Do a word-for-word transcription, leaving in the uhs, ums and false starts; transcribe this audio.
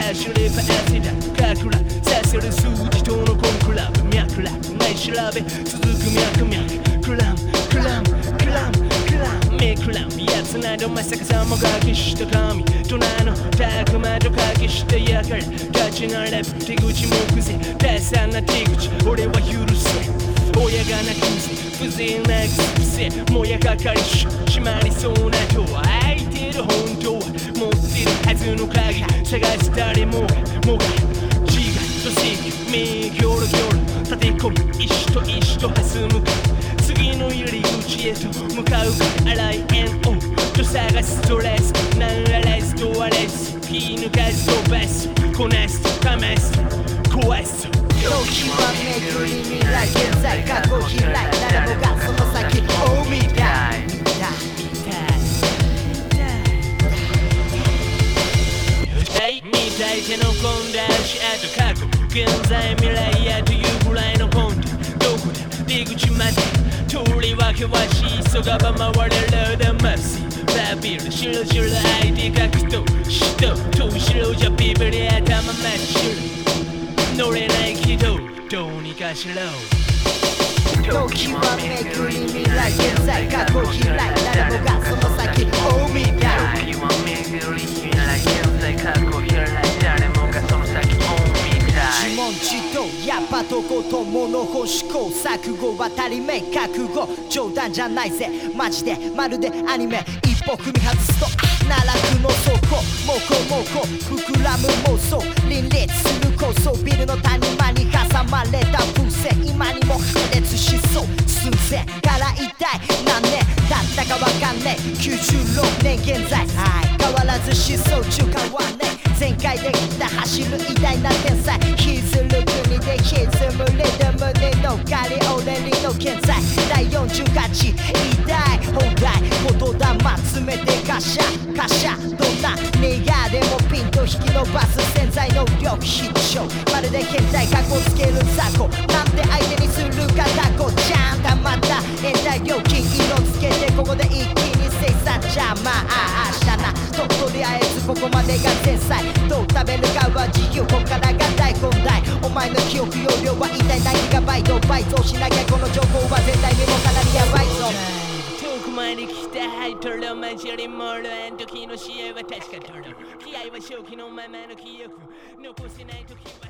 走れば汗だかくらさせる数字とのコンクラブ脈絡ない調べ続く脈々クラムクラムクラムクラムメクラムやつなどまさかさも書きした神と名のたくまと書きしたやからガチなラップ手口も癖大惨な手口俺は許せ親が泣くぜ不正な癖もやかかりし閉まりそうなドア開いてる本当は持ってるはずの鍵探す誰もがもが自我と正義目ギョロギョロ立て込み石と石と弾むか次の入り口へと向かうか洗い エヌオー と探すストレス何アライズとアレス気抜かず飛ばすこなす試す壊す時は巡り未来現在過去開い誰もがその先を見たい見たい手の込んだ足跡過去現在未来やというぐらいの本体どこだ出口まで通り分けはし急がば回れるだますバビル白白相手格闘人と後ろじゃビビり頭真っ白乗れないけどどうにかしろ時は巡り未来現在過去開い誰もがその先を見たい時は巡り未来現在過去開い誰もがその先を見たい自問自答やっぱとこと物欲試行錯誤渡り目覚悟冗談じゃないぜマジでまるでアニメ一歩踏み外すと奈落の底モコモコ膨らむ妄想凛冽する構想ビルの谷間に挟まれた風船今にも破裂しそう寸前から痛い何年経ったかわかんねえきゅうじゅうろくねん現在変わらず思想中間はね前回できた走る偉大な天才引ずる国で歪むリズムに乗っかり俺にの現在第よんじゅうはち偉大本来言霊詰めてカシャカシャどんなネガでもピンと引き伸ばす潜在能力必勝まるで現在過去つける雑魚なんて相手にするかタコちゃんたまった延滞料金色つけてここで一気に生産邪魔ああしたなととりあえずここまでが前菜どう食べるかは自由こっからが大根大お前の記憶容量は一体何ギガバイト倍増しなきゃこの情報は絶対にもかなりヤバいぞ遠くまで来たハイトロマジョリモールあん時の試合は確かトロ気合は正気のままの記憶残せない時は